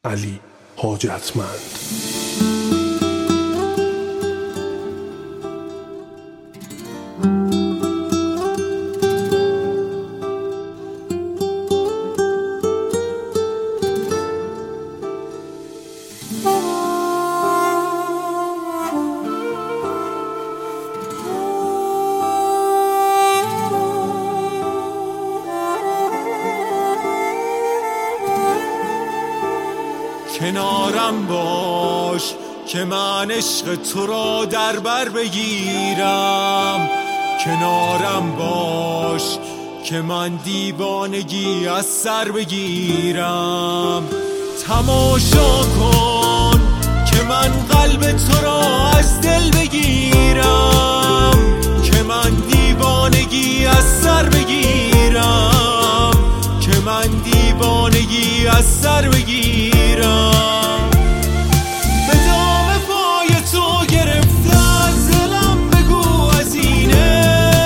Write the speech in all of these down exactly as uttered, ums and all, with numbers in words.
علی حاجتمند. کنارم باش که من عشق تو را در بر بگیرم، کنارم باش که من دیوانگی از سر بگیرم. تماشا کن که من قلب تو را از دل بگیرم، که من دیوانگی از سر بگیرم، که من دیوانگی از سر بگیرم. به دام پای تو گرفته از دلم بگو از اینه،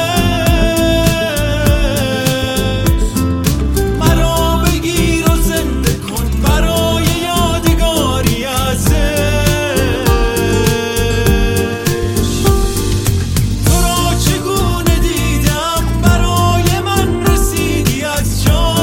مرا بگیر و زنده کن برای یادگاری ازش. تو را چگونه دیدم برای من رسیدی از جان،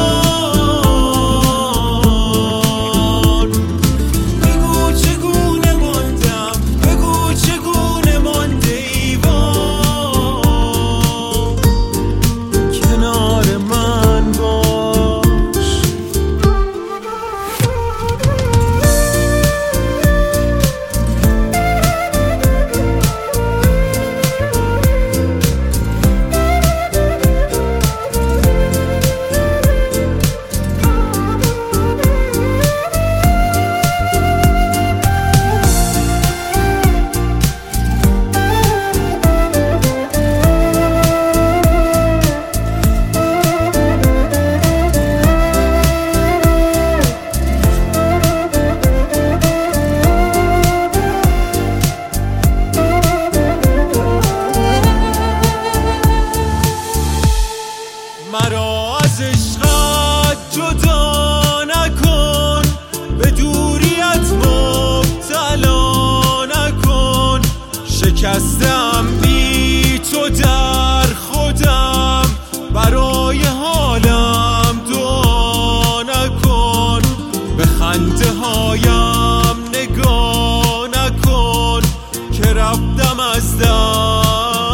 مرا از عشقت جدا نکن، به دوریت مبتلا نکن. شکستم بی تو در خودم، برای حالم دعا نکن. به خنده هایم نگاه نکن که رفتم از دست.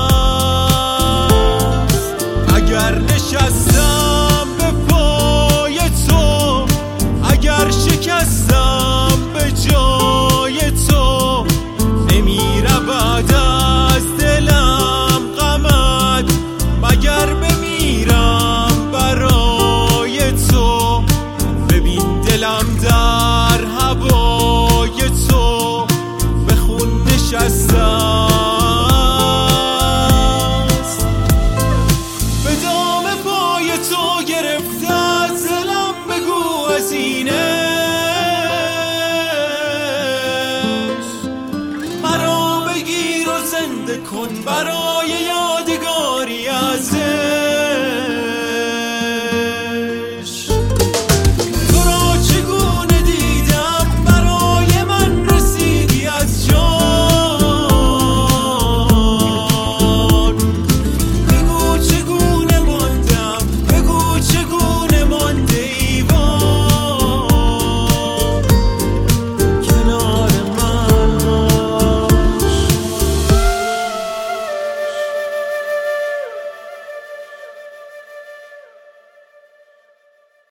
اگر نشستم به پای تو، اگر شکستم به جای تو، نمیره بعد از دلم غمت، مگر بمیرم برای تو. ببین دلم در هوای تو به خون نشستم. گرفته از دلم بگو از اینه، مرا بگیر و زنده کن برای